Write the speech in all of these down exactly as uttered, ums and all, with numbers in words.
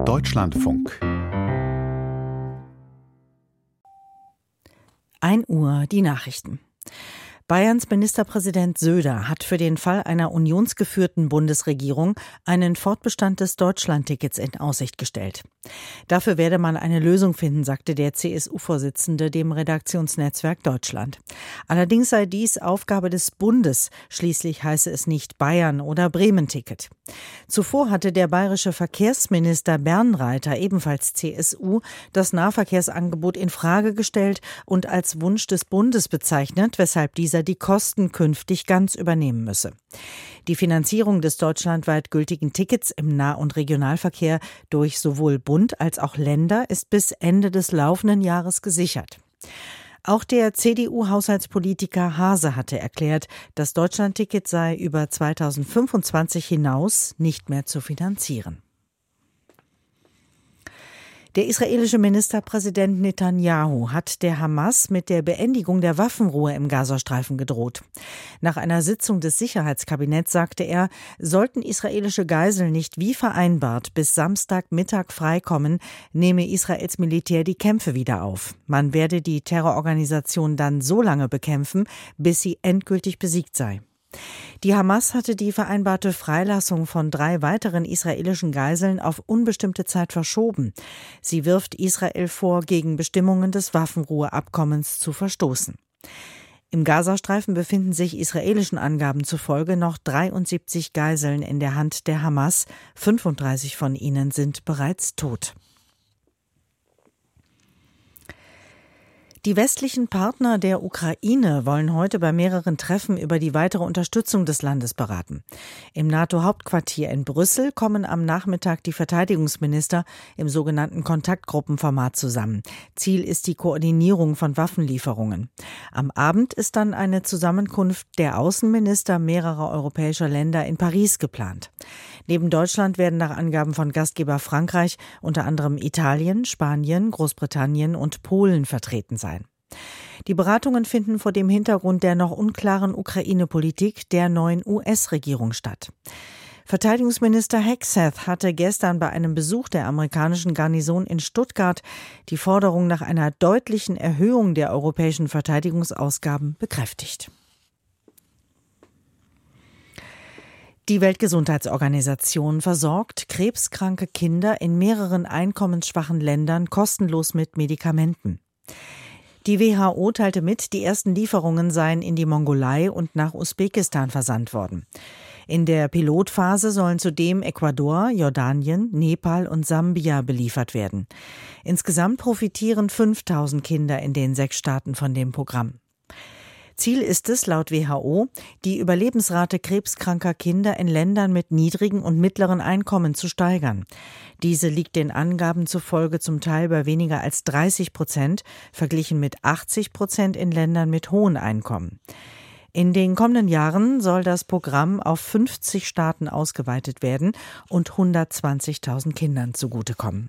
Deutschlandfunk. ein Uhr die Nachrichten. Bayerns Ministerpräsident Söder hat für den Fall einer unionsgeführten Bundesregierung einen Fortbestand des Deutschlandtickets in Aussicht gestellt. Dafür werde man eine Lösung finden, sagte der C S U-Vorsitzende dem Redaktionsnetzwerk Deutschland. Allerdings sei dies Aufgabe des Bundes, schließlich heiße es nicht Bayern- oder Bremen-Ticket. Zuvor hatte der bayerische Verkehrsminister Bernreiter, ebenfalls C S U, das Nahverkehrsangebot in Frage gestellt und als Wunsch des Bundes bezeichnet, weshalb dieser die Kosten künftig ganz übernehmen müsse. Die Finanzierung des deutschlandweit gültigen Tickets im Nah- und Regionalverkehr durch sowohl Bund als auch Länder ist bis Ende des laufenden Jahres gesichert. Auch der C D U-Haushaltspolitiker Haase hatte erklärt, das Deutschlandticket sei über zweitausendfünfundzwanzig hinaus nicht mehr zu finanzieren. Der israelische Ministerpräsident Netanyahu hat der Hamas mit der Beendigung der Waffenruhe im Gazastreifen gedroht. Nach einer Sitzung des Sicherheitskabinetts sagte er, sollten israelische Geiseln nicht wie vereinbart bis Samstagmittag freikommen, nehme Israels Militär die Kämpfe wieder auf. Man werde die Terrororganisation dann so lange bekämpfen, bis sie endgültig besiegt sei. Die Hamas hatte die vereinbarte Freilassung von drei weiteren israelischen Geiseln auf unbestimmte Zeit verschoben. Sie wirft Israel vor, gegen Bestimmungen des Waffenruheabkommens zu verstoßen. Im Gazastreifen befinden sich israelischen Angaben zufolge noch dreiundsiebzig Geiseln in der Hand der Hamas. fünfunddreißig von ihnen sind bereits tot. Die westlichen Partner der Ukraine wollen heute bei mehreren Treffen über die weitere Unterstützung des Landes beraten. Im NATO-Hauptquartier in Brüssel kommen am Nachmittag die Verteidigungsminister im sogenannten Kontaktgruppenformat zusammen. Ziel ist die Koordinierung von Waffenlieferungen. Am Abend ist dann eine Zusammenkunft der Außenminister mehrerer europäischer Länder in Paris geplant. Neben Deutschland werden nach Angaben von Gastgeber Frankreich unter anderem Italien, Spanien, Großbritannien und Polen vertreten sein. Die Beratungen finden vor dem Hintergrund der noch unklaren Ukraine-Politik der neuen U S-Regierung statt. Verteidigungsminister Hegseth hatte gestern bei einem Besuch der amerikanischen Garnison in Stuttgart die Forderung nach einer deutlichen Erhöhung der europäischen Verteidigungsausgaben bekräftigt. Die Weltgesundheitsorganisation versorgt krebskranke Kinder in mehreren einkommensschwachen Ländern kostenlos mit Medikamenten. Die W H O teilte mit, die ersten Lieferungen seien in die Mongolei und nach Usbekistan versandt worden. In der Pilotphase sollen zudem Ecuador, Jordanien, Nepal und Sambia beliefert werden. Insgesamt profitieren fünftausend Kinder in den sechs Staaten von dem Programm. Ziel ist es, laut W H O, die Überlebensrate krebskranker Kinder in Ländern mit niedrigen und mittleren Einkommen zu steigern. Diese liegt den Angaben zufolge zum Teil bei weniger als dreißig Prozent, verglichen mit achtzig Prozent in Ländern mit hohen Einkommen. In den kommenden Jahren soll das Programm auf fünfzig Staaten ausgeweitet werden und hundertzwanzigtausend Kindern zugutekommen.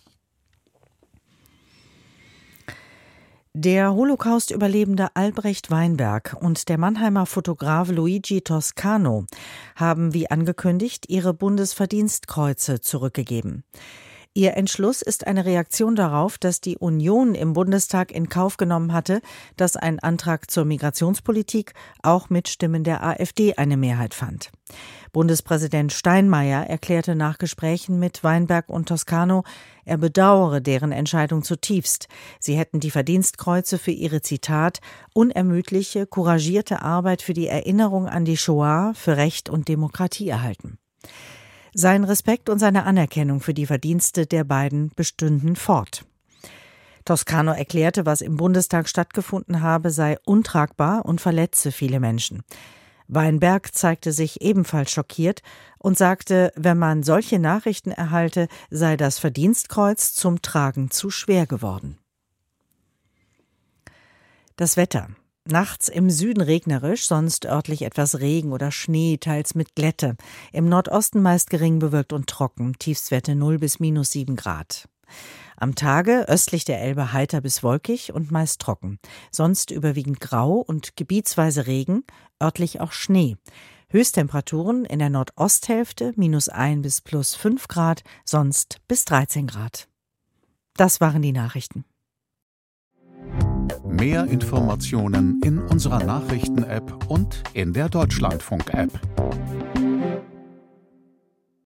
Der Holocaust-Überlebende Albrecht Weinberg und der Mannheimer Fotograf Luigi Toscano haben, wie angekündigt, ihre Bundesverdienstkreuze zurückgegeben. Ihr Entschluss ist eine Reaktion darauf, dass die Union im Bundestag in Kauf genommen hatte, dass ein Antrag zur Migrationspolitik auch mit Stimmen der AfD eine Mehrheit fand. Bundespräsident Steinmeier erklärte nach Gesprächen mit Weinberg und Toscano, er bedauere deren Entscheidung zutiefst. Sie hätten die Verdienstkreuze für ihre, Zitat, unermüdliche, couragierte Arbeit für die Erinnerung an die Shoah, für Recht und Demokratie erhalten. Sein Respekt und seine Anerkennung für die Verdienste der beiden bestünden fort. Toscano erklärte, was im Bundestag stattgefunden habe, sei untragbar und verletze viele Menschen. Weinberg zeigte sich ebenfalls schockiert und sagte, wenn man solche Nachrichten erhalte, sei das Verdienstkreuz zum Tragen zu schwer geworden. Das Wetter. Nachts im Süden regnerisch, sonst örtlich etwas Regen oder Schnee, teils mit Glätte. Im Nordosten meist gering bewölkt und trocken, Tiefstwerte null bis minus sieben Grad. Am Tage östlich der Elbe heiter bis wolkig und meist trocken. Sonst überwiegend grau und gebietsweise Regen, örtlich auch Schnee. Höchsttemperaturen in der Nordosthälfte minus ein bis plus fünf Grad, sonst bis dreizehn Grad. Das waren die Nachrichten. Mehr Informationen in unserer Nachrichten-App und in der Deutschlandfunk-App.